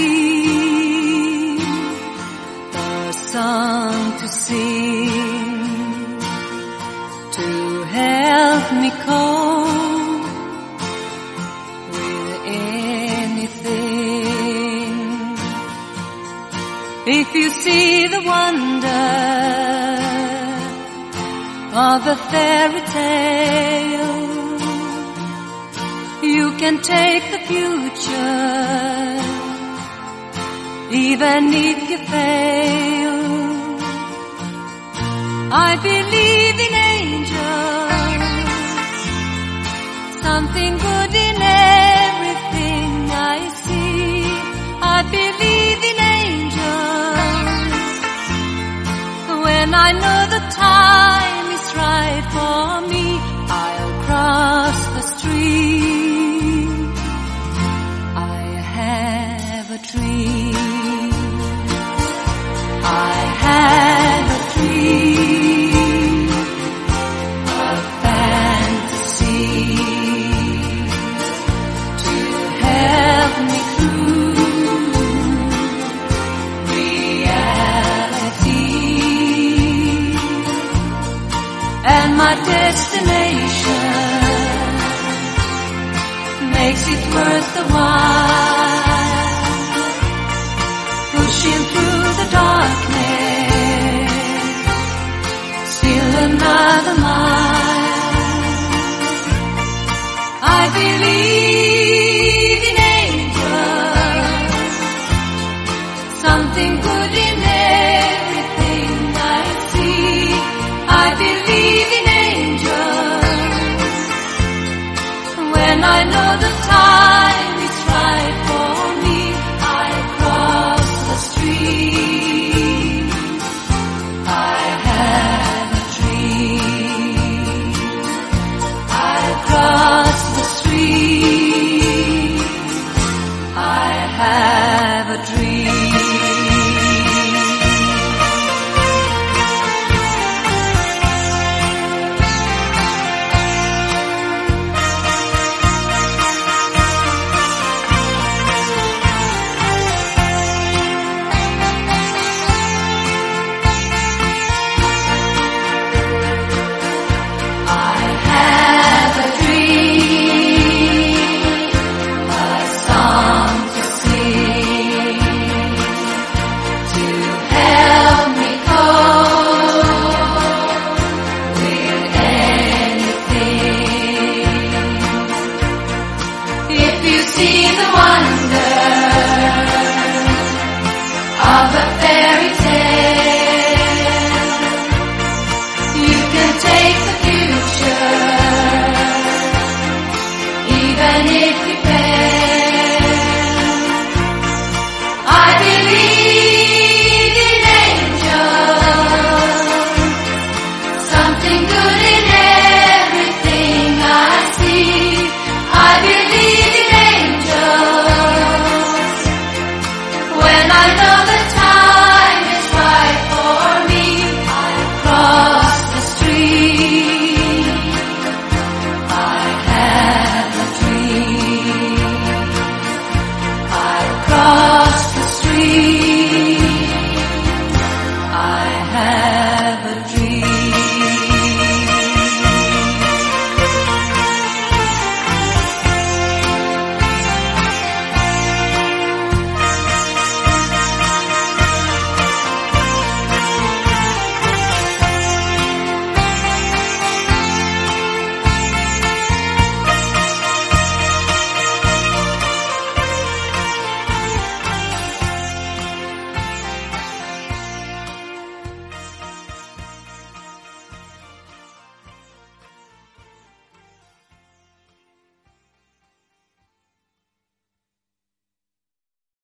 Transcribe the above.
dream, the song to sing, to help me cope with anything. If you see the wonder of a fairy tale, you can take the future, even if you fail. I believe in angels, something good in everything I see. I believe in angels, when I know the time is right for me, I'll cross the street. I have a dream, I have a dream, a fantasy to help me through reality. And my destination makes it worth the while, pushing through the darkness, still another mile. I believe in angels, something good in everything I see. I believe in angels, when I know the time